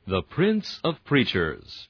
The Prince of Preachers.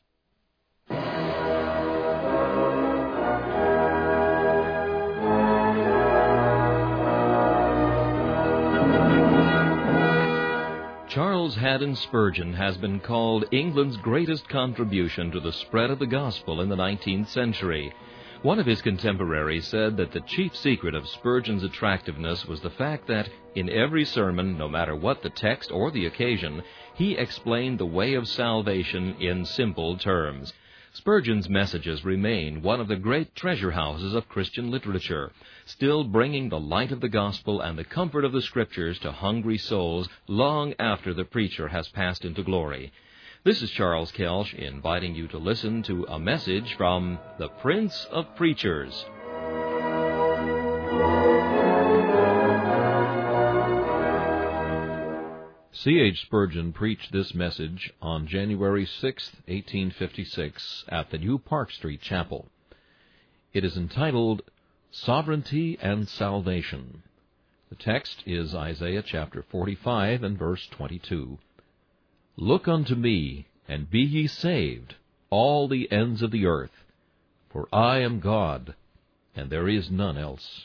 Charles Haddon Spurgeon has been called England's greatest contribution to the spread of the gospel in the 19th century. One of his contemporaries said that the chief secret of Spurgeon's attractiveness was the fact that, in every sermon, no matter what the text or the occasion, he explained the way of salvation in simple terms. Spurgeon's messages remain one of the great treasure houses of Christian literature, still bringing the light of the gospel and the comfort of the Scriptures to hungry souls long after the preacher has passed into glory. This is Charles Kelsch inviting you to listen to a message from the Prince of Preachers. C.H. Spurgeon preached this message on January 6, 1856, at the New Park Street Chapel. It is entitled, Sovereignty and Salvation. The text is Isaiah chapter 45 and verse 22. Look unto me, and be ye saved, all the ends of the earth, for I am God, and there is none else.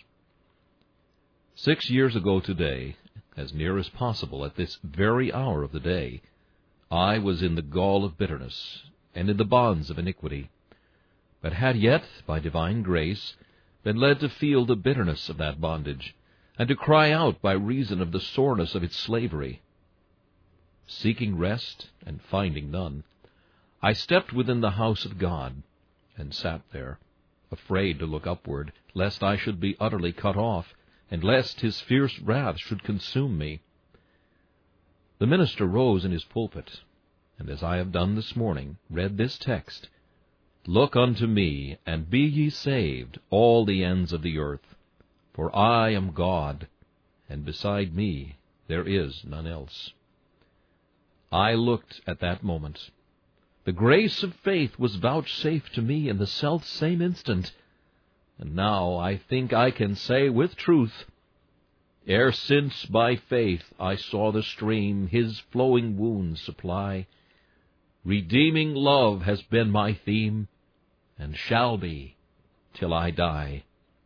6 years ago today, as near as possible at this very hour of the day, I was in the gall of bitterness, and in the bonds of iniquity, but had yet, by divine grace, been led to feel the bitterness of that bondage, and to cry out by reason of the soreness of its slavery. Seeking rest, and finding none, I stepped within the house of God, and sat there, afraid to look upward, lest I should be utterly cut off, and lest his fierce wrath should consume me. The minister rose in his pulpit, and as I have done this morning, read this text, Look unto me, and be ye saved, all the ends of the earth, for I am God, and beside me there is none else. I looked at that moment. The grace of faith was vouchsafed to me in the self-same instant, and now I think I can say with truth, ere since by faith I saw the stream his flowing wounds supply, redeeming love has been my theme, and shall be till I die.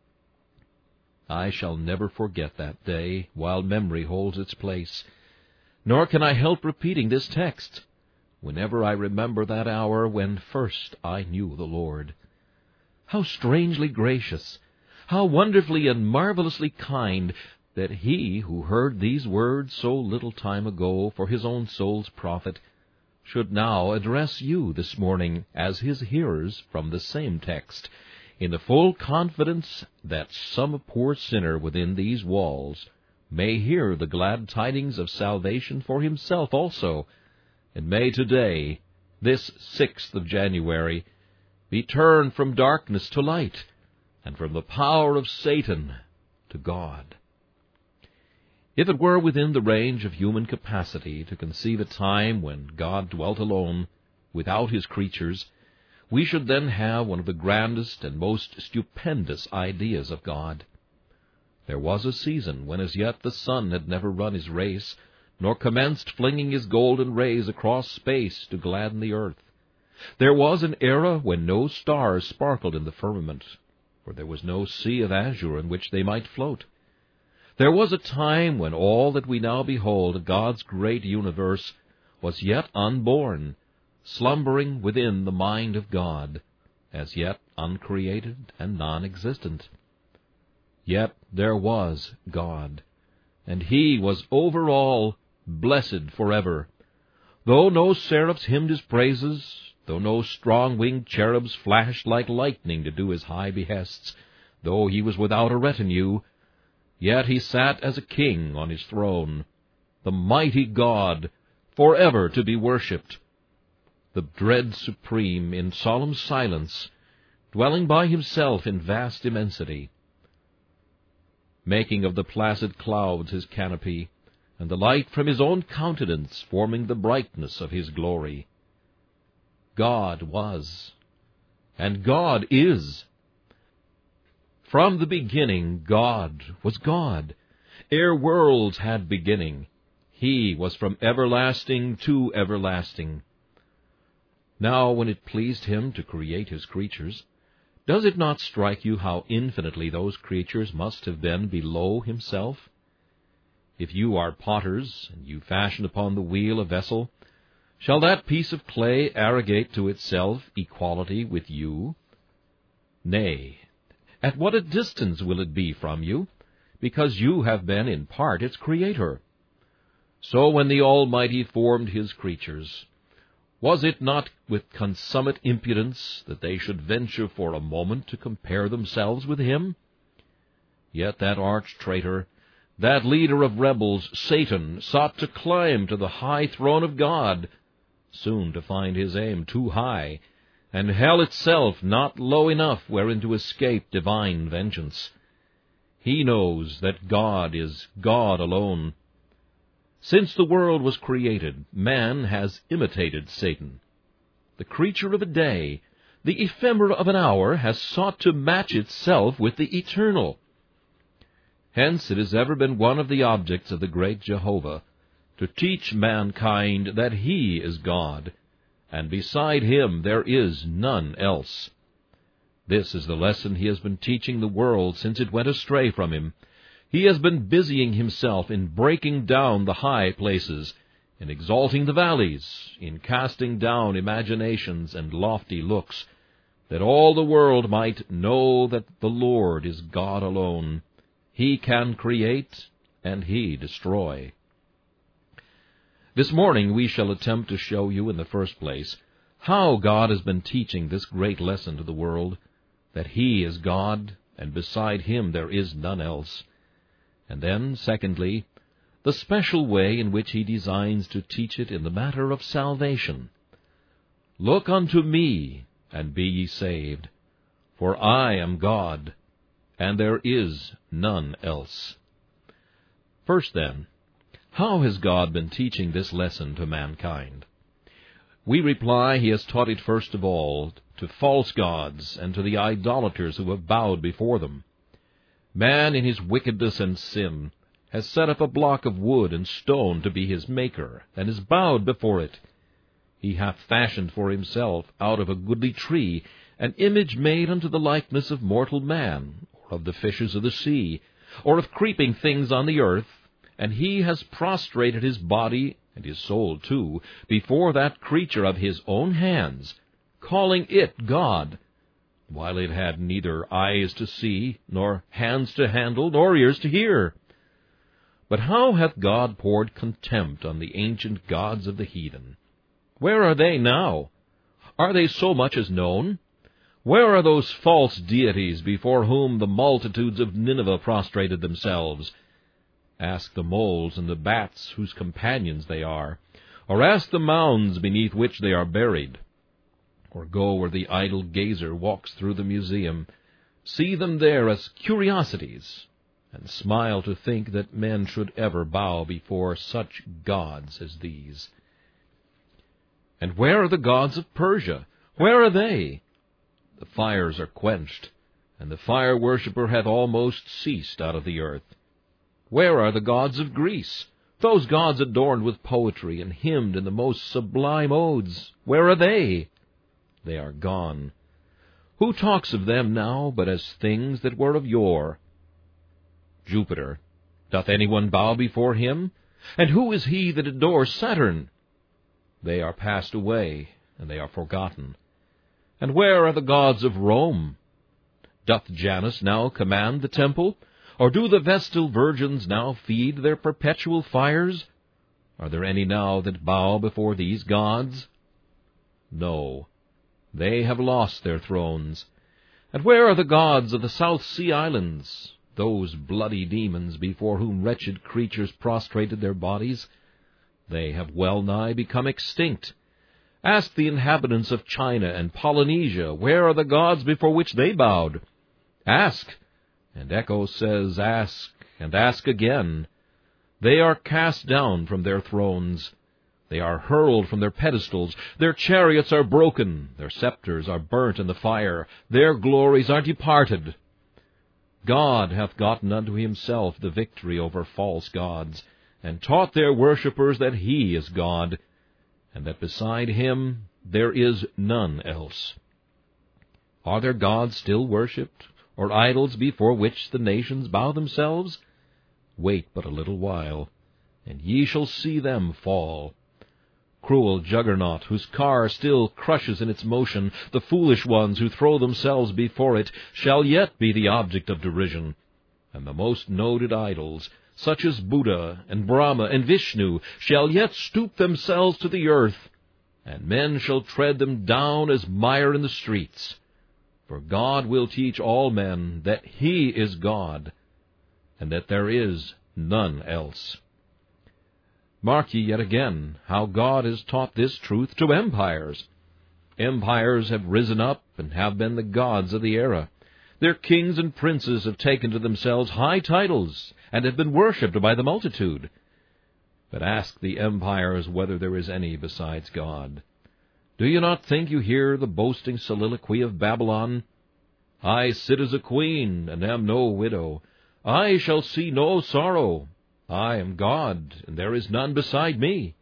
I shall never forget that day while memory holds its place, nor can I help repeating this text whenever I remember that hour when first I knew the Lord. How strangely gracious, how wonderfully and marvelously kind, that he who heard these words so little time ago for his own soul's profit should now address you this morning as his hearers from the same text, in the full confidence that some poor sinner within these walls may hear the glad tidings of salvation for himself also, and may today, this 6th of January, be turned from darkness to light, and from the power of Satan to God. If it were within the range of human capacity to conceive a time when God dwelt alone, without his creatures, we should then have one of the grandest and most stupendous ideas of God. There was a season when as yet the sun had never run his race, nor commenced flinging his golden rays across space to gladden the earth. There was an era when no stars sparkled in the firmament, for there was no sea of azure in which they might float. There was a time when all that we now behold, God's great universe, was yet unborn, slumbering within the mind of God, as yet uncreated and non-existent. Yet there was God, and he was over all, blessed forever. Though no seraphs hymned his praises, though no strong-winged cherubs flashed like lightning to do his high behests, though he was without a retinue, yet he sat as a king on his throne, the mighty God, forever to be worshipped, the dread supreme in solemn silence, dwelling by himself in vast immensity, making of the placid clouds his canopy, and the light from his own countenance forming the brightness of his glory. God was, and God is. From the beginning God was God. Ere worlds had beginning, he was from everlasting to everlasting. Now, when it pleased him to create his creatures, does it not strike you how infinitely those creatures must have been below himself? If you are potters, and you fashion upon the wheel a vessel, shall that piece of clay arrogate to itself equality with you? Nay, at what a distance will it be from you, because you have been in part its creator? So when the Almighty formed his creatures, was it not with consummate impudence that they should venture for a moment to compare themselves with him? Yet that arch-traitor, that leader of rebels, Satan, sought to climb to the high throne of God, soon to find his aim too high, and hell itself not low enough wherein to escape divine vengeance. He knows that God is God alone. Since the world was created, man has imitated Satan. The creature of a day, the ephemera of an hour, has sought to match itself with the eternal. Hence it has ever been one of the objects of the great Jehovah to teach mankind that he is God, and beside him there is none else. This is the lesson he has been teaching the world since it went astray from him. He has been busying himself in breaking down the high places, in exalting the valleys, in casting down imaginations and lofty looks, that all the world might know that the Lord is God alone. He can create, and he destroy. This morning we shall attempt to show you, in the first place, how God has been teaching this great lesson to the world, that he is God, and beside him there is none else. And then, secondly, the special way in which he designs to teach it in the matter of salvation. Look unto me, and be ye saved, for I am God, and there is none else. First, then, how has God been teaching this lesson to mankind? We reply, he has taught it first of all to false gods and to the idolaters who have bowed before them. Man, in his wickedness and sin, has set up a block of wood and stone to be his maker, and is bowed before it. He hath fashioned for himself out of a goodly tree an image made unto the likeness of mortal man, or of the fishes of the sea, or of creeping things on the earth, and he has prostrated his body, and his soul too, before that creature of his own hands, calling it God, while it had neither eyes to see, nor hands to handle, nor ears to hear. But how hath God poured contempt on the ancient gods of the heathen? Where are they now? Are they so much as known? Where are those false deities before whom the multitudes of Nineveh prostrated themselves? Ask the moles and the bats whose companions they are, or ask the mounds beneath which they are buried. Or go where the idle gazer walks through the museum, see them there as curiosities, and smile to think that men should ever bow before such gods as these. And where are the gods of Persia? Where are they? The fires are quenched, and the fire-worshipper hath almost ceased out of the earth. Where are the gods of Greece? Those gods adorned with poetry and hymned in the most sublime odes, where are they? They are gone. Who talks of them now but as things that were of yore? Jupiter, doth anyone bow before him? And who is he that adores Saturn? They are passed away, and they are forgotten. And where are the gods of Rome? Doth Janus now command the temple? Or do the Vestal virgins now feed their perpetual fires? Are there any now that bow before these gods? No, they have lost their thrones. And where are the gods of the South Sea Islands, those bloody demons before whom wretched creatures prostrated their bodies? They have well nigh become extinct. Ask the inhabitants of China and Polynesia, where are the gods before which they bowed? Ask, and Echo says, ask, and ask again. They are cast down from their thrones. They are hurled from their pedestals. Their chariots are broken. Their scepters are burnt in the fire. Their glories are departed. God hath gotten unto himself the victory over false gods, and taught their worshippers that he is God, and that beside him there is none else. Are there gods still worshipped, or idols before which the nations bow themselves? Wait but a little while, and ye shall see them fall. Cruel Juggernaut, whose car still crushes in its motion the foolish ones who throw themselves before it, shall yet be the object of derision, and the most noted idols, such as Buddha and Brahma and Vishnu, shall yet stoop themselves to the earth, and men shall tread them down as mire in the streets. For God will teach all men that He is God, and that there is none else. Mark ye yet again how God has taught this truth to empires. Empires have risen up and have been the gods of the era. Their kings and princes have taken to themselves high titles and have been worshipped by the multitude. But ask the empires whether there is any besides God. Do you not think you hear the boasting soliloquy of Babylon? I sit as a queen, and am no widow. I shall see no sorrow. I am God, and there is none beside me.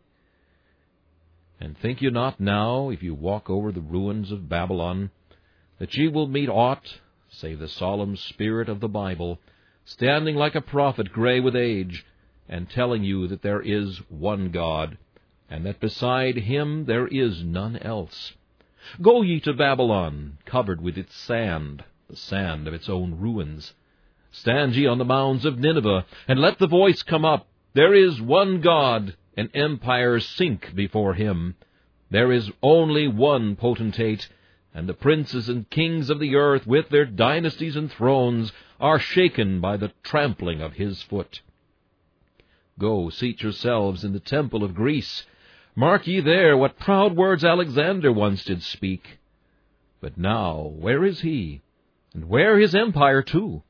And think you not now, if you walk over the ruins of Babylon, that ye will meet aught save the solemn spirit of the Bible, standing like a prophet gray with age, and telling you that there is one God, and that beside Him there is none else? Go ye to Babylon, covered with its sand, the sand of its own ruins. Stand ye on the mounds of Nineveh, and let the voice come up, there is one God, and empires sink before Him. There is only one potentate, and the princes and kings of the earth, with their dynasties and thrones, are shaken by the trampling of His foot. Go, seat yourselves in the temple of Greece. Mark ye there what proud words Alexander once did speak. But now, where is he? And where his empire too?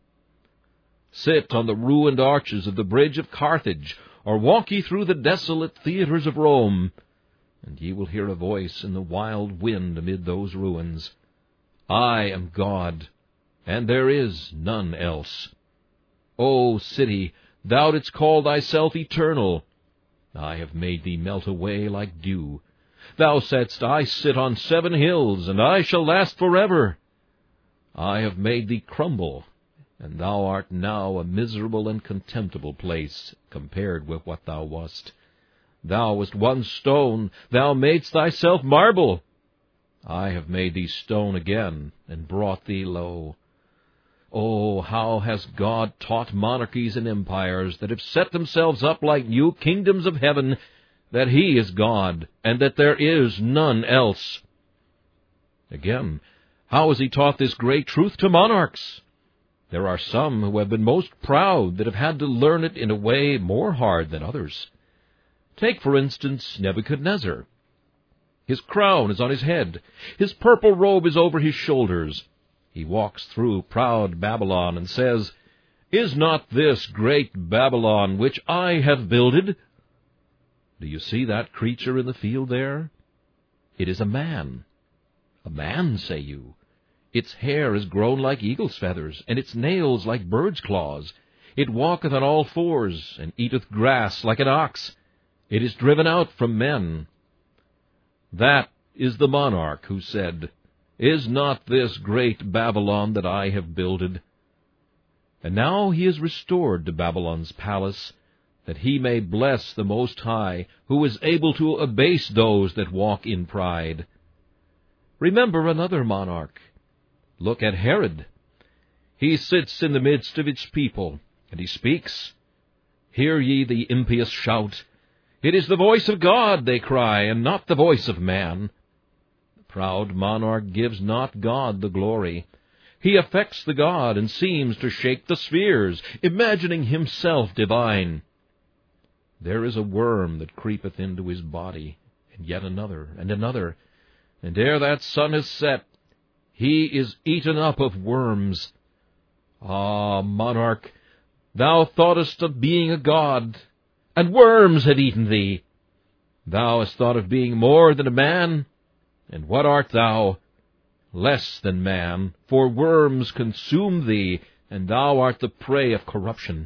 Sit on the ruined arches of the bridge of Carthage, or walk ye through the desolate theatres of Rome, and ye will hear a voice in the wild wind amid those ruins. I am God, and there is none else. O city, thou didst call thyself eternal. I have made thee melt away like dew. Thou saidst, I sit on 7 hills, and I shall last forever. I have made thee crumble, and thou art now a miserable and contemptible place, compared with what thou wast. Thou wast one stone, thou madest thyself marble. I have made thee stone again, and brought thee low. Oh, how has God taught monarchies and empires that have set themselves up like new kingdoms of heaven, that He is God, and that there is none else. Again, how has He taught this great truth to monarchs? There are some who have been most proud that have had to learn it in a way more hard than others. Take, for instance, Nebuchadnezzar. His crown is on his head. His purple robe is over his shoulders. He walks through proud Babylon and says, Is not this great Babylon which I have builded? Do you see that creature in the field there? It is a man. A man, say you? Its hair is grown like eagle's feathers, and its nails like bird's claws. It walketh on all fours, and eateth grass like an ox. It is driven out from men. That is the monarch who said, Is not this great Babylon that I have builded? And now he is restored to Babylon's palace, that he may bless the Most High, who is able to abase those that walk in pride. Remember another monarch. Look at Herod. He sits in the midst of its people, and he speaks. Hear ye the impious shout. It is the voice of God, they cry, and not the voice of man. The proud monarch gives not God the glory. He affects the god and seems to shake the spheres, imagining himself divine. There is a worm that creepeth into his body, and yet another, and ere that sun is set, he is eaten up of worms. Ah, monarch, thou thoughtest of being a god, and worms had eaten thee. Thou hast thought of being more than a man, and what art thou? Less than man, for worms consume thee, and thou art the prey of corruption.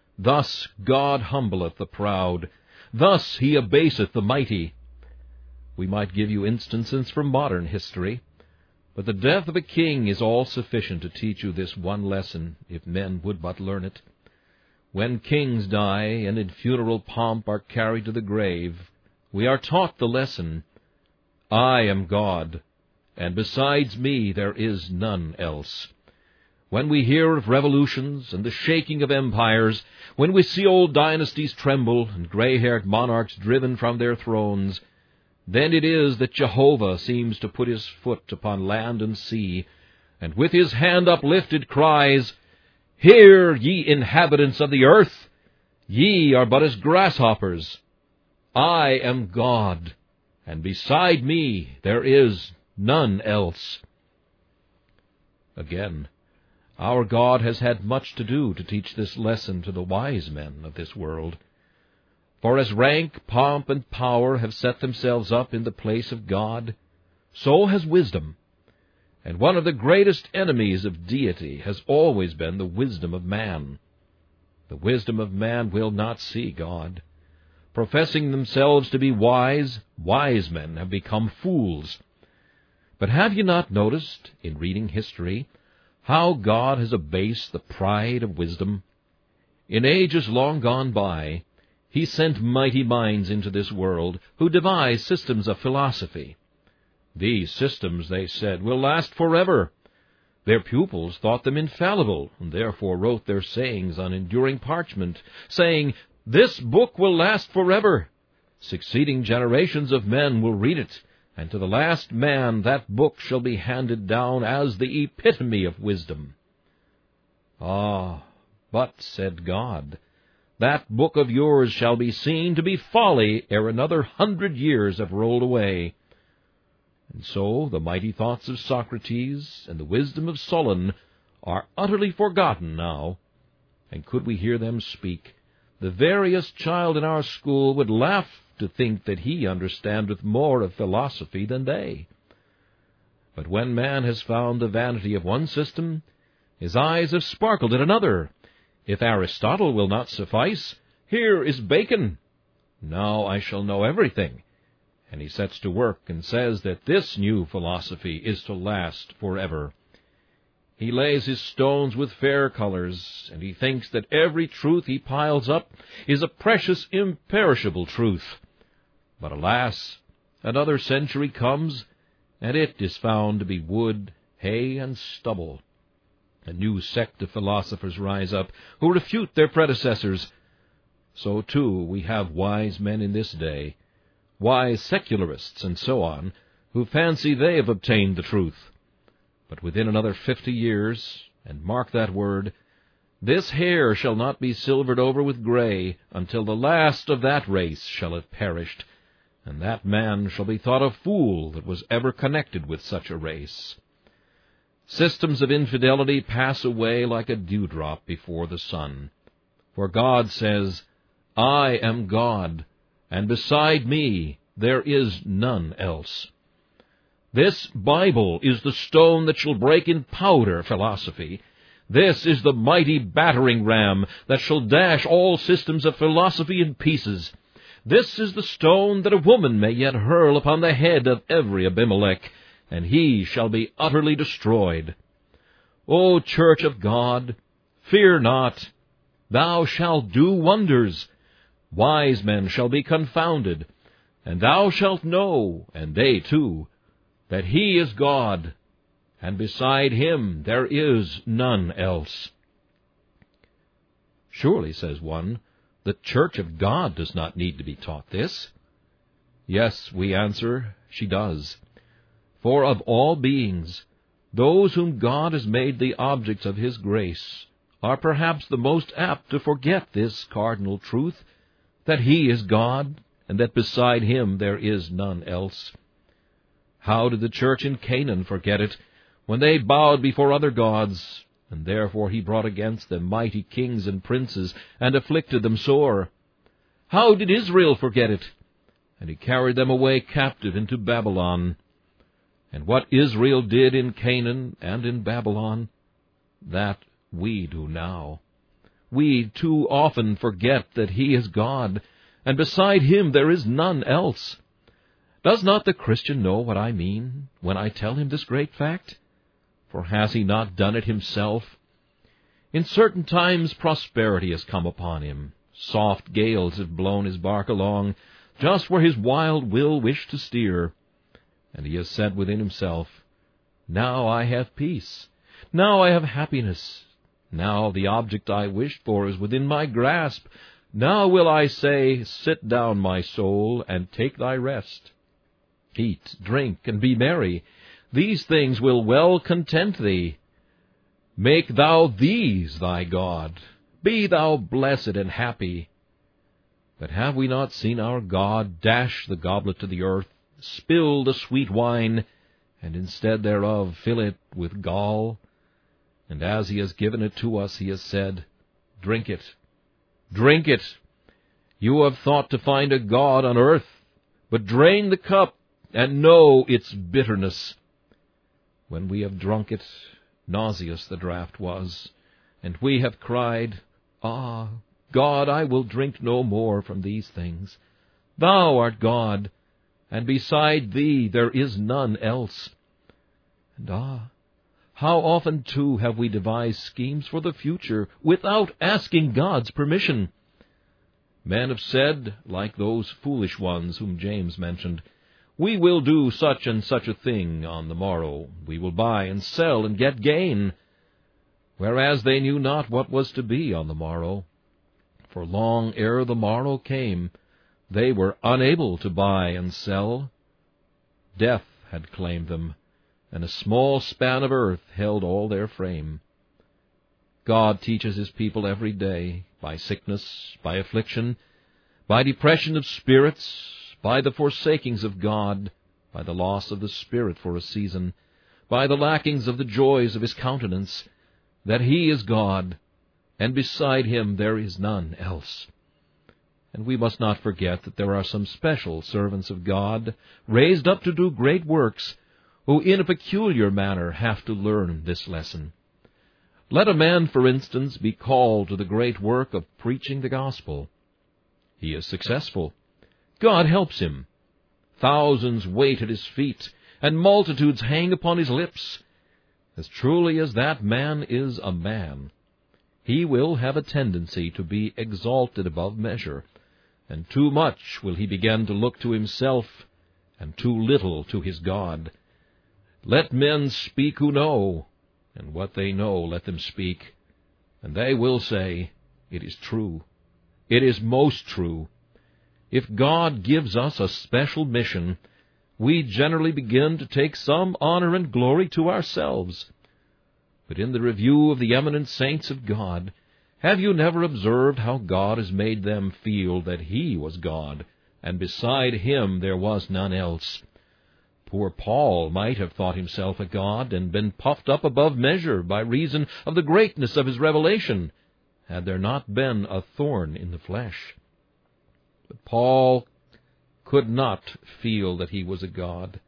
Thus God humbleth the proud, thus He abaseth the mighty. We might give you instances from modern history, but the death of a king is all sufficient to teach you this one lesson, if men would but learn it. When kings die and in funeral pomp are carried to the grave, we are taught the lesson, I am God, and besides me there is none else. When we hear of revolutions and the shaking of empires, when we see old dynasties tremble and gray-haired monarchs driven from their thrones, then it is that Jehovah seems to put his foot upon land and sea, and with his hand uplifted cries, Hear, ye inhabitants of the earth! Ye are but as grasshoppers. I am God, and beside me there is none else. Again, our God has had much to do to teach this lesson to the wise men of this world. For as rank, pomp, and power have set themselves up in the place of God, so has wisdom. And one of the greatest enemies of deity has always been the wisdom of man. The wisdom of man will not see God. Professing themselves to be wise, wise men have become fools. But have you not noticed, in reading history, how God has abased the pride of wisdom? In ages long gone by, he sent mighty minds into this world who devised systems of philosophy. These systems, they said, will last forever. Their pupils thought them infallible, and therefore wrote their sayings on enduring parchment, saying, This book will last forever. Succeeding generations of men will read it, and to the last man that book shall be handed down as the epitome of wisdom. Ah, but, said God, that book of yours shall be seen to be folly ere another 100 years have rolled away. And so the mighty thoughts of Socrates and the wisdom of Solon are utterly forgotten now, and could we hear them speak, the veriest child in our school would laugh to think that he understandeth more of philosophy than they. But when man has found the vanity of one system, his eyes have sparkled at another. If Aristotle will not suffice, here is Bacon. Now I shall know everything. And he sets to work and says that this new philosophy is to last forever. He lays his stones with fair colors, and he thinks that every truth he piles up is a precious, imperishable truth. But alas, another century comes, and it is found to be wood, hay, and stubble. A new sect of philosophers rise up, who refute their predecessors. So, too, we have wise men in this day, wise secularists and so on, who fancy they have obtained the truth. But within another 50 years, and mark that word, this hair shall not be silvered over with gray until the last of that race shall have perished, and that man shall be thought a fool that was ever connected with such a race. Systems of infidelity pass away like a dewdrop before the sun. For God says, I am God, and beside me there is none else. This Bible is the stone that shall break in powder philosophy. This is the mighty battering ram that shall dash all systems of philosophy in pieces. This is the stone that a woman may yet hurl upon the head of every Abimelech, and he shall be utterly destroyed. O Church of God, fear not. Thou shalt do wonders. Wise men shall be confounded, and thou shalt know, and they too, that he is God, and beside him there is none else. Surely, says one, the Church of God does not need to be taught this. Yes, we answer, she does. For of all beings, those whom God has made the objects of his grace are perhaps the most apt to forget this cardinal truth, that he is God, and that beside him there is none else. How did the church in Canaan forget it, when they bowed before other gods, and therefore he brought against them mighty kings and princes, and afflicted them sore? How did Israel forget it? And he carried them away captive into Babylon. And what Israel did in Canaan and in Babylon, that we do now. We too often forget that he is God, and beside him there is none else. Does not the Christian know what I mean when I tell him this great fact? For has he not done it himself? In certain times prosperity has come upon him. Soft gales have blown his bark along, just where his wild will wished to steer. And he has said within himself, Now I have peace. Now I have happiness. Now the object I wished for is within my grasp. Now will I say, Sit down, my soul, and take thy rest. Eat, drink, and be merry. These things will well content thee. Make thou these thy God. Be thou blessed and happy. But have we not seen our God dash the goblet to the earth, spill the sweet wine, and instead thereof fill it with gall? And as he has given it to us, he has said, Drink it, drink it. You have thought to find a God on earth, but drain the cup, and know its bitterness. When we have drunk it, nauseous the draught was, and we have cried, Ah, God, I will drink no more from these things. Thou art God, and beside thee there is none else. And how often, too, have we devised schemes for the future without asking God's permission? Men have said, like those foolish ones whom James mentioned, We will do such and such a thing on the morrow. We will buy and sell and get gain. Whereas they knew not what was to be on the morrow. For long ere the morrow came, they were unable to buy and sell. Death had claimed them, and a small span of earth held all their frame. God teaches his people every day, by sickness, by affliction, by depression of spirits, by the forsakings of God, by the loss of the Spirit for a season, by the lackings of the joys of his countenance, that he is God, and beside him there is none else. And we must not forget that there are some special servants of God, raised up to do great works, who in a peculiar manner have to learn this lesson. Let a man, for instance, be called to the great work of preaching the gospel. He is successful. God helps him. Thousands wait at his feet, and multitudes hang upon his lips. As truly as that man is a man, he will have a tendency to be exalted above measure, and too much will he begin to look to himself, and too little to his God. Let men speak who know, and what they know let them speak, and they will say, It is true. It is most true. If God gives us a special mission, we generally begin to take some honor and glory to ourselves. But in the review of the eminent saints of God, have you never observed how God has made them feel that he was God, and beside him there was none else? Poor Paul might have thought himself a god and been puffed up above measure by reason of the greatness of his revelation, had there not been a thorn in the flesh. But Paul could not feel that he was a god.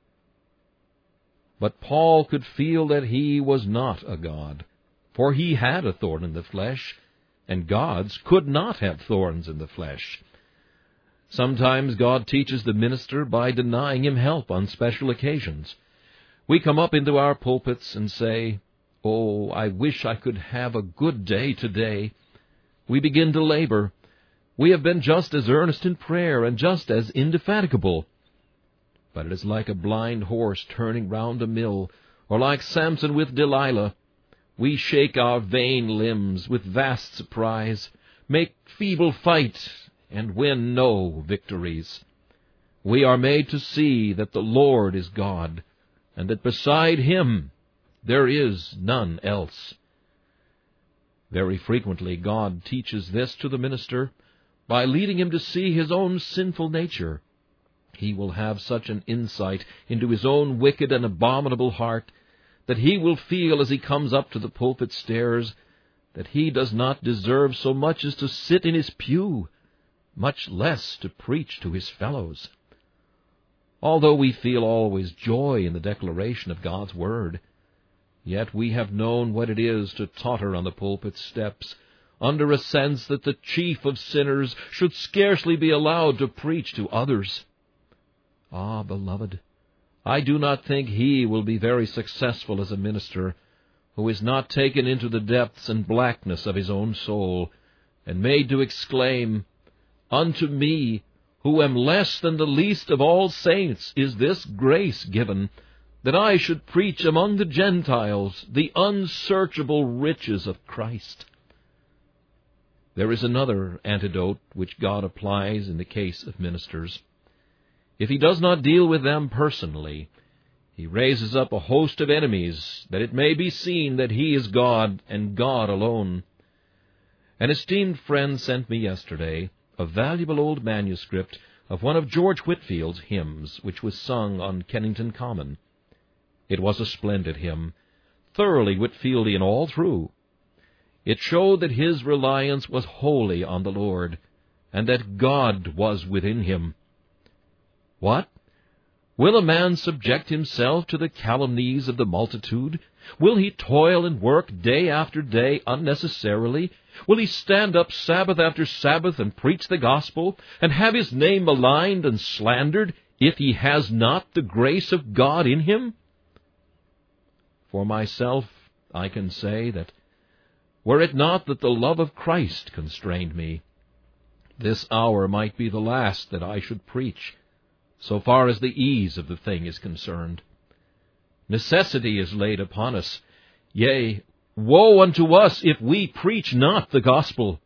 But Paul could feel that he was not a god, for he had a thorn in the flesh, and gods could not have thorns in the flesh. Sometimes God teaches the minister by denying him help on special occasions. We come up into our pulpits and say, Oh, I wish I could have a good day today. We begin to labor. We have been just as earnest in prayer and just as indefatigable. But it is like a blind horse turning round a mill, or like Samson with Delilah. We shake our vain limbs with vast surprise, make feeble fight, and win no victories. We are made to see that the Lord is God, and that beside him there is none else. Very frequently God teaches this to the minister by leading him to see his own sinful nature. He will have such an insight into his own wicked and abominable heart that he will feel as he comes up to the pulpit stairs that he does not deserve so much as to sit in his pew, much less to preach to his fellows. Although we feel always joy in the declaration of God's word, yet we have known what it is to totter on the pulpit steps under a sense that the chief of sinners should scarcely be allowed to preach to others. Ah, beloved, I do not think he will be very successful as a minister who is not taken into the depths and blackness of his own soul, and made to exclaim, "Unto me, who am less than the least of all saints, is this grace given, that I should preach among the Gentiles the unsearchable riches of Christ." There is another antidote which God applies in the case of ministers. If he does not deal with them personally, he raises up a host of enemies, that it may be seen that he is God, and God alone. An esteemed friend sent me yesterday a valuable old manuscript of one of George Whitfield's hymns, which was sung on Kennington Common. It was a splendid hymn, thoroughly Whitfieldian all through. It showed that his reliance was wholly on the Lord, and that God was within him. What? Will a man subject himself to the calumnies of the multitude? Will he toil and work day after day unnecessarily? Will he stand up Sabbath after Sabbath and preach the gospel, and have his name maligned and slandered, if he has not the grace of God in him? For myself, I can say that, were it not that the love of Christ constrained me, this hour might be the last that I should preach, so far as the ease of the thing is concerned. Necessity is laid upon us. Yea, woe unto us if we preach not the gospel.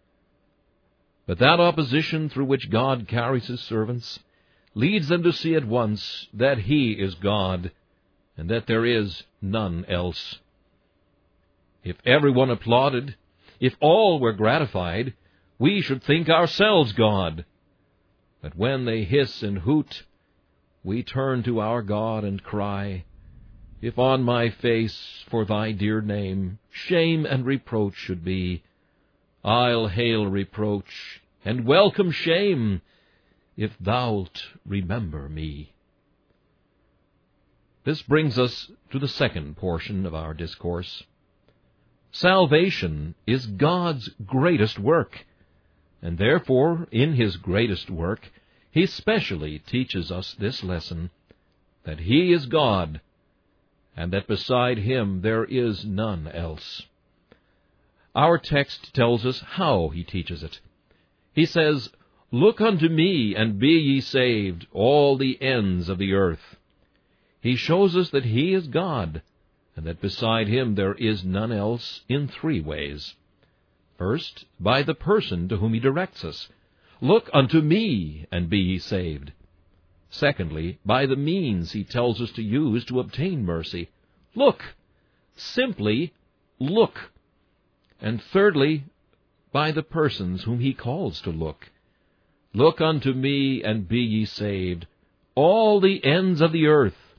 But that opposition through which God carries his servants leads them to see at once that he is God, and that there is none else. If everyone applauded, if all were gratified, we should think ourselves God. But when they hiss and hoot, we turn to our God and cry, "If on my face, for thy dear name, shame and reproach should be, I'll hail reproach and welcome shame, if thou'lt remember me." This brings us to the second portion of our discourse. Salvation is God's greatest work, and therefore, in his greatest work, he specially teaches us this lesson, that he is God, and that beside him there is none else. Our text tells us how he teaches it. He says, "Look unto me, and be ye saved, all the ends of the earth." He shows us that he is God, and that beside him there is none else, in three ways. First, by the person to whom he directs us. "Look unto me, and be ye saved." Secondly, by the means he tells us to use to obtain mercy. Look! Simply look. And thirdly, by the persons whom he calls to look. "Look unto me, and be ye saved, all the ends of the earth."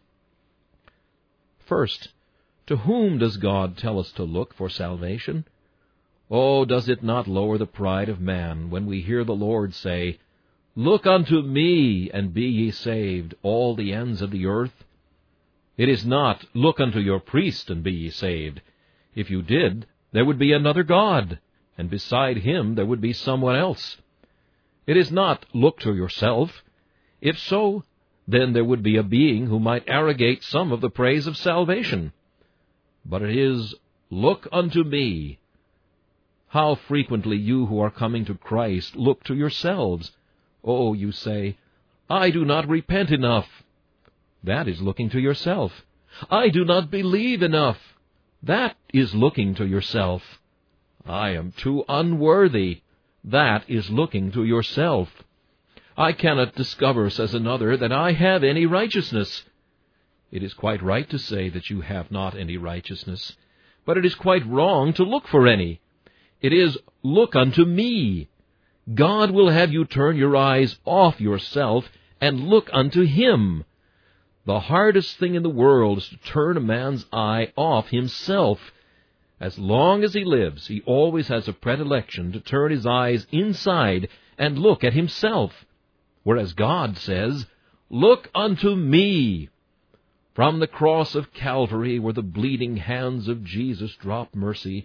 First, to whom does God tell us to look for salvation? Oh, does it not lower the pride of man when we hear the Lord say, "Look unto me, and be ye saved, all the ends of the earth"? It is not, "Look unto your priest, and be ye saved." If you did, there would be another God, and beside him there would be someone else. It is not, "Look to yourself." If so, then there would be a being who might arrogate some of the praise of salvation. But it is, "Look unto me." How frequently you who are coming to Christ look to yourselves. Oh, you say, "I do not repent enough." That is looking to yourself. "I do not believe enough." That is looking to yourself. "I am too unworthy." That is looking to yourself. "I cannot discover," says another, "that I have any righteousness." It is quite right to say that you have not any righteousness, but it is quite wrong to look for any. It is, "Look unto me." God will have you turn your eyes off yourself and look unto him. The hardest thing in the world is to turn a man's eye off himself. As long as he lives, he always has a predilection to turn his eyes inside and look at himself. Whereas God says, "Look unto me." From the cross of Calvary, where the bleeding hands of Jesus drop mercy,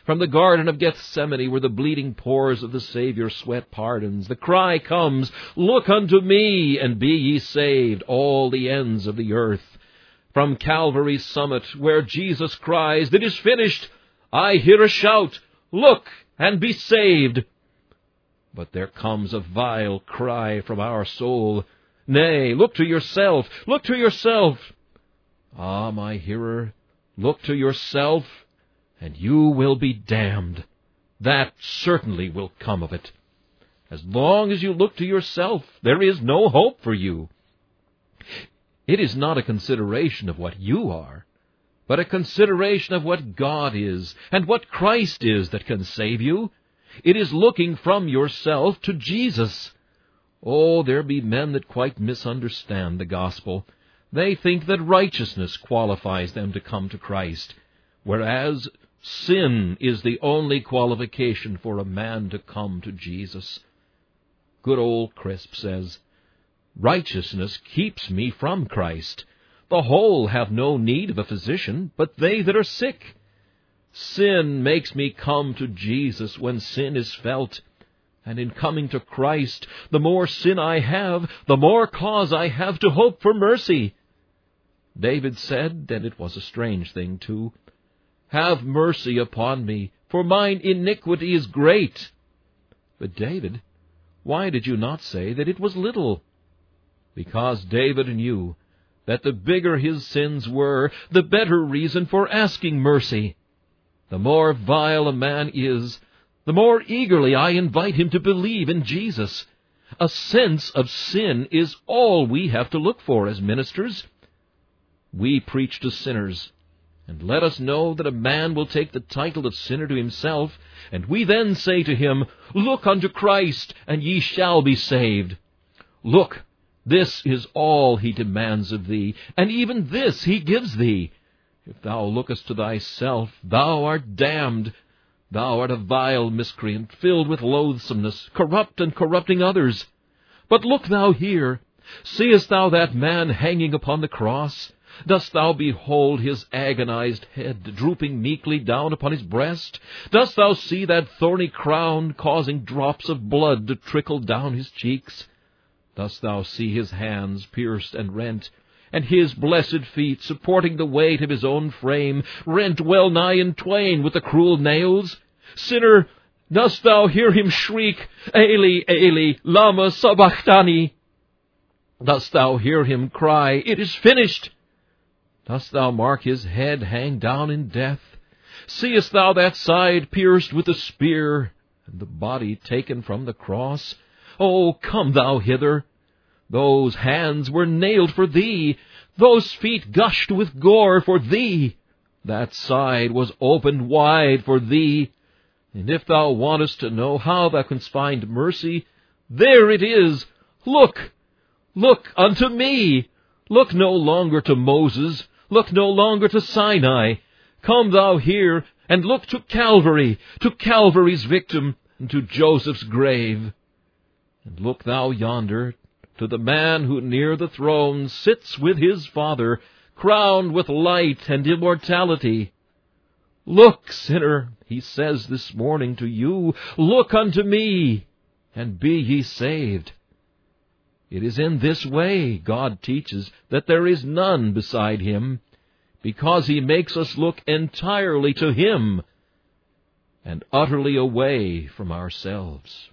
From the Garden of Gethsemane, where the bleeding pores of the Savior's sweat pardons, the cry comes, "Look unto me, and be ye saved, all the ends of the earth." From Calvary's summit, where Jesus cries, "It is finished," I hear a shout, "Look and be saved." But there comes a vile cry from our soul, "Nay, look to yourself, look to yourself." Ah, my hearer, look to yourself, and you will be damned. That certainly will come of it. As long as you look to yourself, there is no hope for you. It is not a consideration of what you are, but a consideration of what God is and what Christ is that can save you. It is looking from yourself to Jesus. Oh, there be men that quite misunderstand the gospel. They think that righteousness qualifies them to come to Christ, whereas sin is the only qualification for a man to come to Jesus. Good old Crisp says, "Righteousness keeps me from Christ. The whole have no need of a physician, but they that are sick. Sin makes me come to Jesus when sin is felt. And in coming to Christ, the more sin I have, the more cause I have to hope for mercy." David said, and it was a strange thing too, "Have mercy upon me, for mine iniquity is great." But David, why did you not say that it was little? Because David knew that the bigger his sins were, the better reason for asking mercy. The more vile a man is, the more eagerly I invite him to believe in Jesus. A sense of sin is all we have to look for as ministers. We preach to sinners, and let us know that a man will take the title of sinner to himself, and we then say to him, "Look unto Christ, and ye shall be saved." Look, this is all he demands of thee, and even this he gives thee. If thou lookest to thyself, thou art damned. Thou art a vile miscreant, filled with loathsomeness, corrupt and corrupting others. But look thou here. Seest thou that man hanging upon the cross? Dost thou behold his agonized head drooping meekly down upon his breast? Dost thou see that thorny crown causing drops of blood to trickle down his cheeks? Dost thou see his hands pierced and rent, and his blessed feet, supporting the weight of his own frame, rent well nigh in twain with the cruel nails? Sinner, dost thou hear him shriek, "Eli, Eli, lama sabachthani"? Dost thou hear him cry, "It is finished"? Dost thou mark his head hang down in death? Seest thou that side pierced with a spear, and the body taken from the cross? Oh, come thou hither. Those hands were nailed for thee. Those feet gushed with gore for thee. That side was opened wide for thee. And if thou wantest to know how thou canst find mercy, there it is. Look! Look unto me! Look no longer to Moses. Look no longer to Sinai. Come thou here, and look to Calvary, to Calvary's victim, and to Joseph's grave. And look thou yonder, to the man who near the throne sits with his Father, crowned with light and immortality. Look, sinner, he says this morning to you, look unto me, and be ye saved. It is in this way God teaches that there is none beside him, because he makes us look entirely to him and utterly away from ourselves.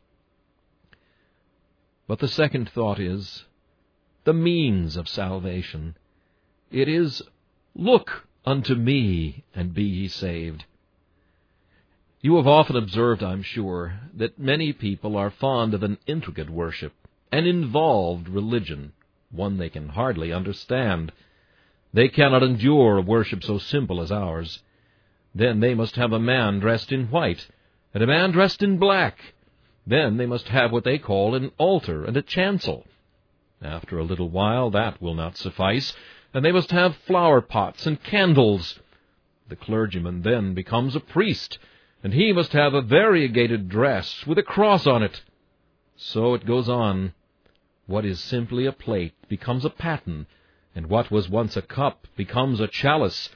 But the second thought is the means of salvation. It is, look unto me, and be ye saved. You have often observed, I'm sure, that many people are fond of an intricate worship, an involved religion, one they can hardly understand. They cannot endure a worship so simple as ours. Then they must have a man dressed in white, and a man dressed in black. Then they must have what they call an altar and a chancel. After a little while that will not suffice, and they must have flower pots and candles. The clergyman then becomes a priest, and he must have a variegated dress with a cross on it. So it goes on. What is simply a plate becomes a paten, and what was once a cup becomes a chalice,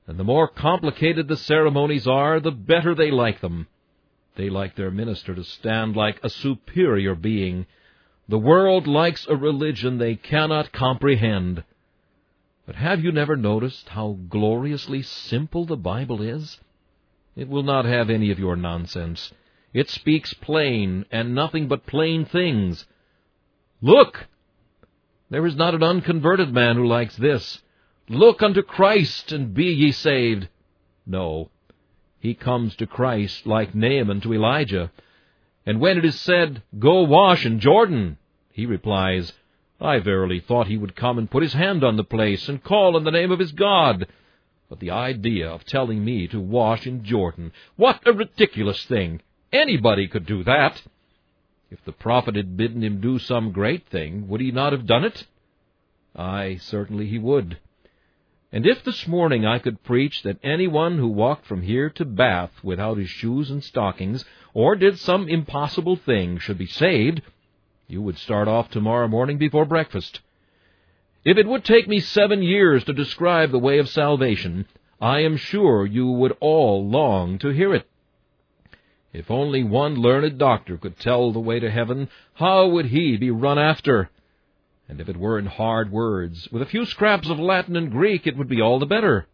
And the more complicated the ceremonies are, the better they like them. They like their minister to stand like a superior being. The world likes a religion they cannot comprehend. But have you never noticed how gloriously simple the Bible is? It will not have any of your nonsense. It speaks plain, and nothing but plain things. Look! There is not an unconverted man who likes this. Look unto Christ, and be ye saved. No, he comes to Christ like Naaman to Elijah. And when it is said, Go wash in Jordan, he replies, I verily thought he would come and put his hand on the place and call on the name of his God. But the idea of telling me to wash in Jordan, what a ridiculous thing! Anybody could do that. If the prophet had bidden him do some great thing, would he not have done it? Aye, certainly he would. And if this morning I could preach that anyone who walked from here to Bath without his shoes and stockings, or did some impossible thing, should be saved, you would start off tomorrow morning before breakfast. If it would take me 7 years to describe the way of salvation, I am sure you would all long to hear it. If only one learned doctor could tell the way to heaven, how would he be run after? And if it were in hard words, with a few scraps of Latin and Greek, it would be all the better.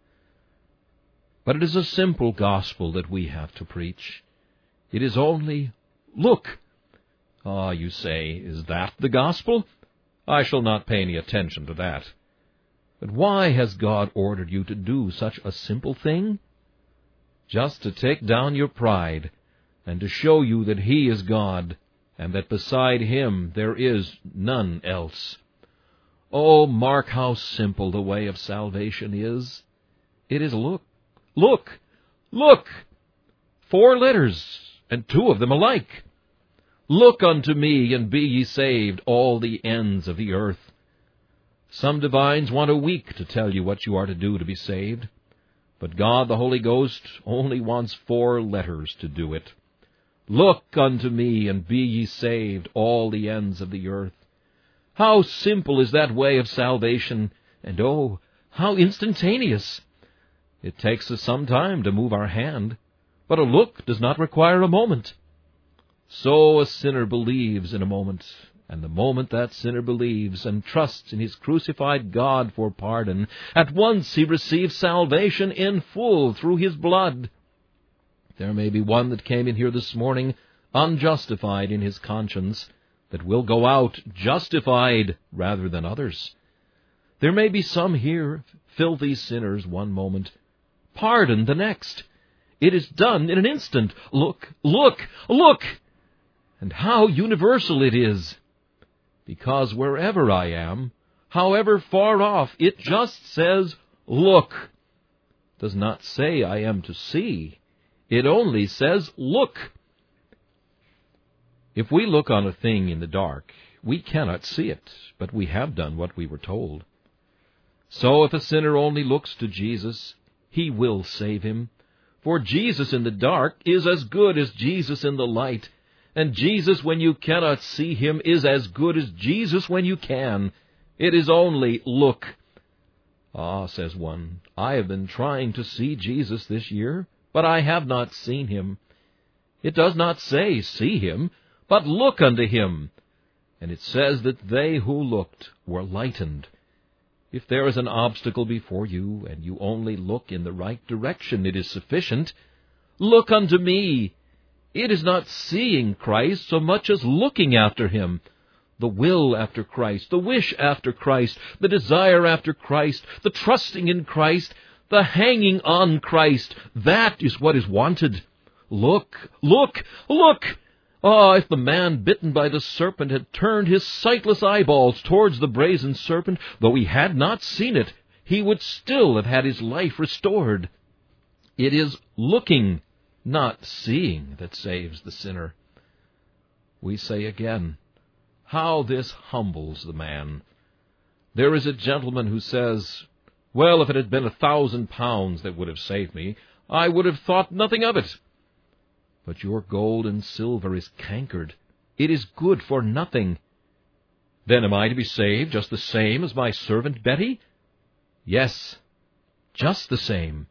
But it is a simple gospel that we have to preach. It is only, look. Ah, you say, is that the gospel? I shall not pay any attention to that. But why has God ordered you to do such a simple thing? Just to take down your pride, and to show you that He is God, and that beside Him there is none else. Oh, mark how simple the way of salvation is. It is look, look, look. 4 letters, and 2 of them alike. Look unto me, and be ye saved, all the ends of the earth. Some divines want a week to tell you what you are to do to be saved. But God, the Holy Ghost, only wants 4 letters to do it. Look unto me, and be ye saved, all the ends of the earth. How simple is that way of salvation, and oh, how instantaneous! It takes us some time to move our hand, but a look does not require a moment. So a sinner believes in a moment, and the moment that sinner believes and trusts in his crucified God for pardon, at once he receives salvation in full through His blood. There may be one that came in here this morning unjustified in his conscience, that will go out justified rather than others. There may be some here, filthy sinners one moment, pardoned the next. It is done in an instant. Look, look, look! And how universal it is! Because wherever I am, however far off, it just says, look. It does not say I am to see. It only says, look. If we look on a thing in the dark, we cannot see it, but we have done what we were told. So if a sinner only looks to Jesus, He will save him. For Jesus in the dark is as good as Jesus in the light, and Jesus when you cannot see Him is as good as Jesus when you can. It is only look. Ah, says one, I have been trying to see Jesus this year, but I have not seen Him. It does not say, see Him, but look unto Him. And it says that they who looked were lightened. If there is an obstacle before you, and you only look in the right direction, it is sufficient. Look unto me. It is not seeing Christ so much as looking after Him. The will after Christ, the wish after Christ, the desire after Christ, the trusting in Christ, the hanging on Christ, that is what is wanted. Look, look, look! Ah, if the man bitten by the serpent had turned his sightless eyeballs towards the brazen serpent, though he had not seen it, he would still have had his life restored. It is looking, not seeing, that saves the sinner. We say again, how this humbles the man. There is a gentleman who says, well, if it had been £1,000 that would have saved me, I would have thought nothing of it. But your gold and silver is cankered. It is good for nothing. Then am I to be saved just the same as my servant Betty? Yes, just the same.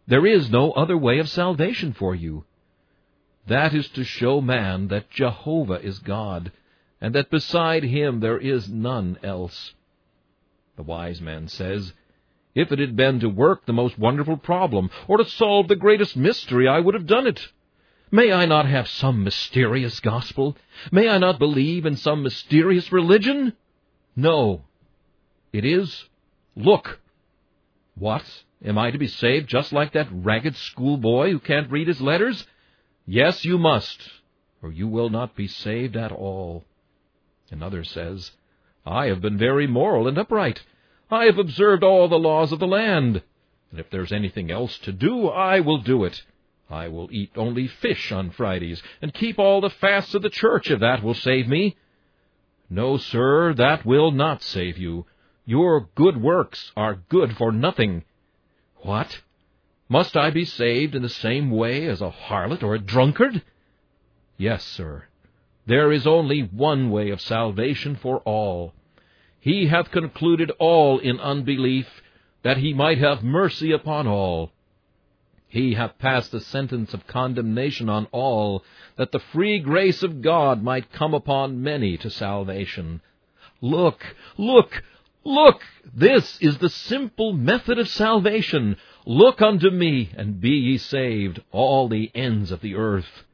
There is no other way of salvation for you. That is to show man that Jehovah is God, and that beside him there is none else. The wise man says, if it had been to work the most wonderful problem, or to solve the greatest mystery, I would have done it. May I not have some mysterious gospel? May I not believe in some mysterious religion? No. It is, look. What? Am I to be saved just like that ragged schoolboy who can't read his letters? Yes, you must, or you will not be saved at all. Another says, I have been very moral and upright. I have observed all the laws of the land, and if there's anything else to do, I will do it. I will eat only fish on Fridays, and keep all the fasts of the church, if that will save me. No, sir, that will not save you. Your good works are good for nothing. What? Must I be saved in the same way as a harlot or a drunkard? Yes, sir. There is only one way of salvation for all. He hath concluded all in unbelief, that he might have mercy upon all. He hath passed a sentence of condemnation on all, that the free grace of God might come upon many to salvation. Look, look, look! This is the simple method of salvation. Look unto me, and be ye saved, all the ends of the earth.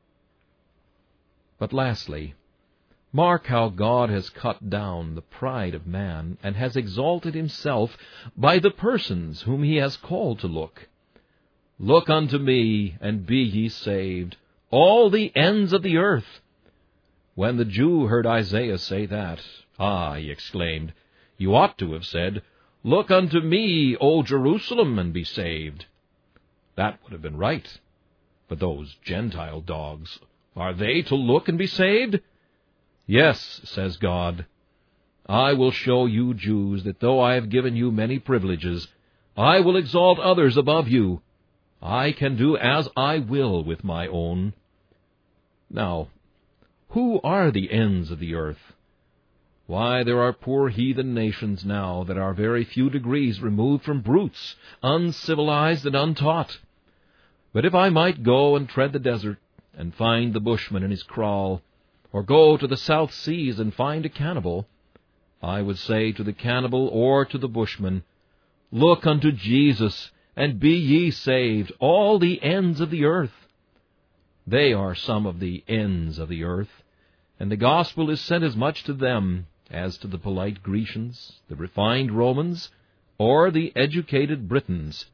But lastly, mark how God has cut down the pride of man, and has exalted himself by the persons whom he has called to look. Look unto me, and be ye saved, all the ends of the earth. When the Jew heard Isaiah say that, he exclaimed, you ought to have said, Look unto me, O Jerusalem, and be saved. That would have been right. But those Gentile dogs, are they to look and be saved? Yes, says God. I will show you Jews that though I have given you many privileges, I will exalt others above you. I can do as I will with my own. Now, who are the ends of the earth? Why, there are poor heathen nations now that are very few degrees removed from brutes, uncivilized and untaught. But if I might go and tread the desert, and find the bushman in his kraal, or go to the South Seas and find a cannibal, I would say to the cannibal or to the bushman, Look unto Jesus, and be ye saved, all the ends of the earth. They are some of the ends of the earth, and the gospel is sent as much to them as to the polite Grecians, the refined Romans, or the educated Britons.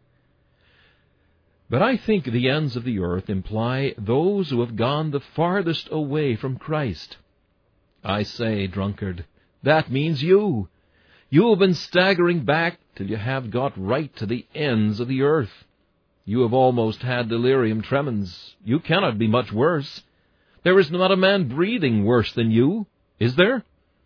But I think the ends of the earth imply those who have gone the farthest away from Christ. I say, drunkard, that means you. You have been staggering back till you have got right to the ends of the earth. You have almost had delirium tremens. You cannot be much worse. There is not a man breathing worse than you, is there?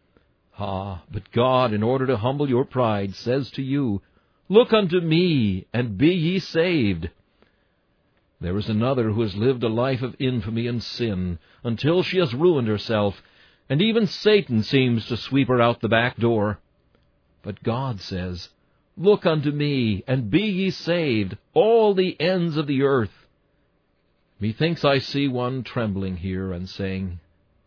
But God, in order to humble your pride, says to you, Look unto me, and be ye saved. There is another who has lived a life of infamy and sin, until she has ruined herself, and even Satan seems to sweep her out the back door. But God says, Look unto me, and be ye saved, all the ends of the earth. Methinks I see one trembling here and saying,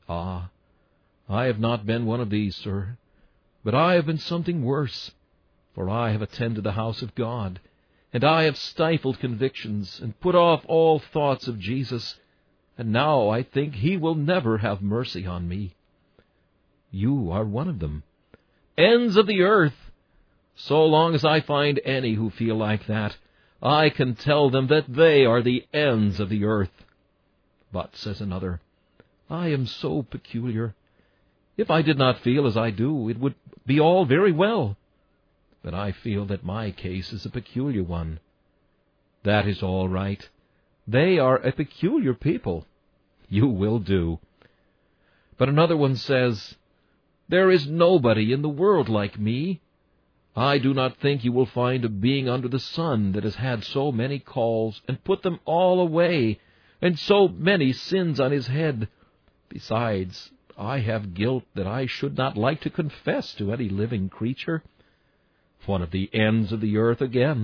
I have not been one of these, sir, but I have been something worse, for I have attended the house of God, and I have stifled convictions and put off all thoughts of Jesus, and now I think he will never have mercy on me. You are one of them. Ends of the earth! So long as I find any who feel like that, I can tell them that they are the ends of the earth. But, says another, I am so peculiar. If I did not feel as I do, it would be all very well. But I feel that my case is a peculiar one. That is all right. They are a peculiar people. You will do. But another one says, There is nobody in the world like me. I do not think you will find a being under the sun that has had so many calls and put them all away, and so many sins on his head. Besides, I have guilt that I should not like to confess to any living creature. One of the ends of the earth again.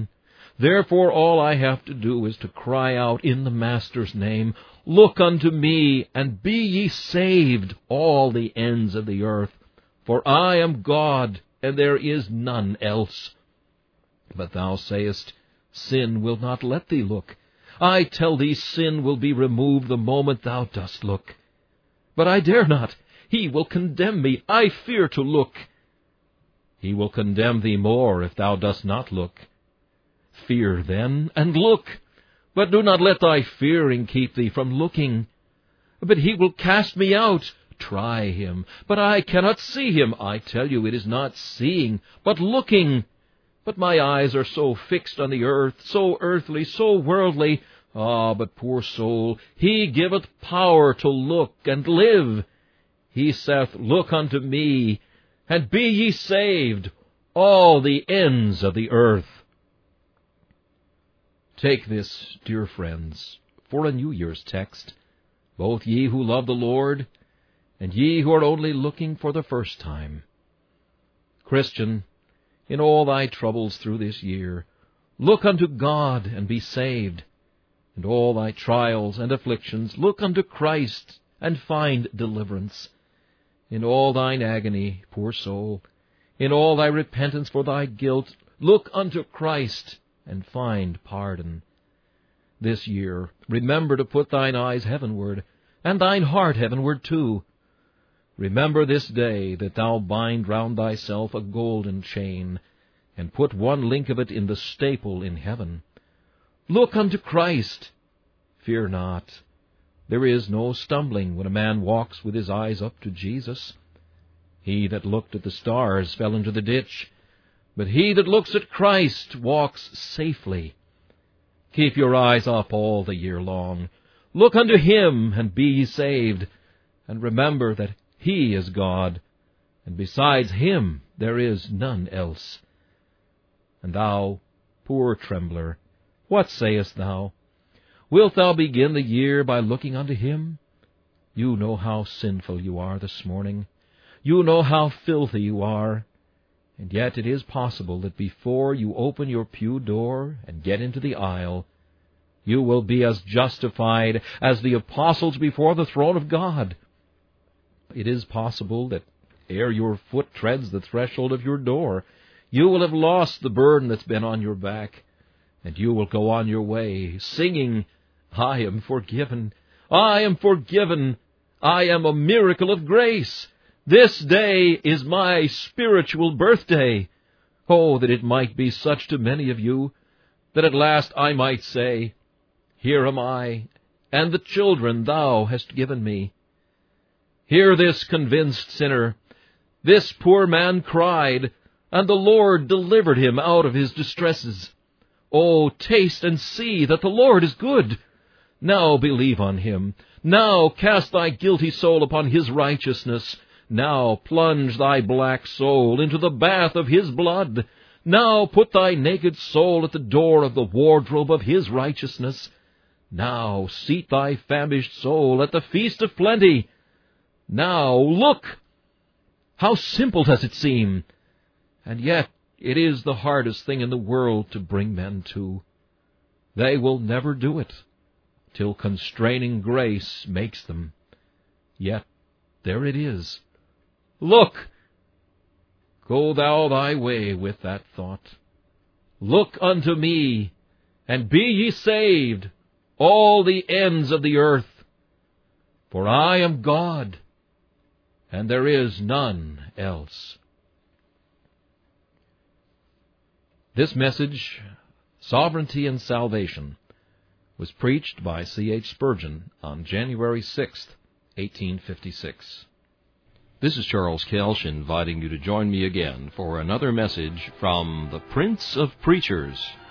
Therefore all I have to do is to cry out in the Master's name, Look unto me, and be ye saved, all the ends of the earth. For I am God, and there is none else. But thou sayest, Sin will not let thee look. I tell thee, sin will be removed the moment thou dost look. But I dare not. He will condemn me. I fear to look. He will condemn thee more if thou dost not look. Fear then, and look. But do not let thy fearing keep thee from looking. But he will cast me out. Try him. But I cannot see him. I tell you, it is not seeing, but looking. But my eyes are so fixed on the earth, so earthly, so worldly. Ah, but poor soul, he giveth power to look and live. He saith, Look unto me, and be ye saved, all the ends of the earth. Take this, dear friends, for a New Year's text, both ye who love the Lord, and ye who are only looking for the first time. Christian, in all thy troubles through this year, look unto God and be saved. In all thy trials and afflictions, look unto Christ and find deliverance. In all thine agony, poor soul, in all thy repentance for thy guilt, look unto Christ and find pardon. This year, remember to put thine eyes heavenward, and thine heart heavenward too. Remember this day that thou bind round thyself a golden chain, and put one link of it in the staple in heaven. Look unto Christ. Fear not. There is no stumbling when a man walks with his eyes up to Jesus. He that looked at the stars fell into the ditch, but he that looks at Christ walks safely. Keep your eyes up all the year long. Look unto him, and be ye saved, and remember that he is God, and besides him there is none else. And thou, poor trembler, what sayest thou? Wilt thou begin the year by looking unto him? You know how sinful you are this morning. You know how filthy you are. And yet it is possible that before you open your pew door and get into the aisle, you will be as justified as the apostles before the throne of God. It is possible that ere your foot treads the threshold of your door, you will have lost the burden that's been on your back, and you will go on your way, singing, I am forgiven, I am forgiven, I am a miracle of grace. This day is my spiritual birthday. Oh, that it might be such to many of you, that at last I might say, Here am I, and the children thou hast given me. Hear this convinced sinner. This poor man cried, and the Lord delivered him out of his distresses. Oh, taste and see that the Lord is good. Now believe on him. Now cast thy guilty soul upon his righteousness. Now plunge thy black soul into the bath of his blood. Now put thy naked soul at the door of the wardrobe of his righteousness. Now seat thy famished soul at the feast of plenty. Now look! How simple does it seem! And yet it is the hardest thing in the world to bring men to. They will never do it till constraining grace makes them. Yet there it is. Look! Go thou thy way with that thought. Look unto me, and be ye saved, all the ends of the earth. For I am God, and there is none else. This message, Sovereignty and Salvation, was preached by C.H. Spurgeon on January 6, 1856. This is Charles Kelsch inviting you to join me again for another message from the Prince of Preachers,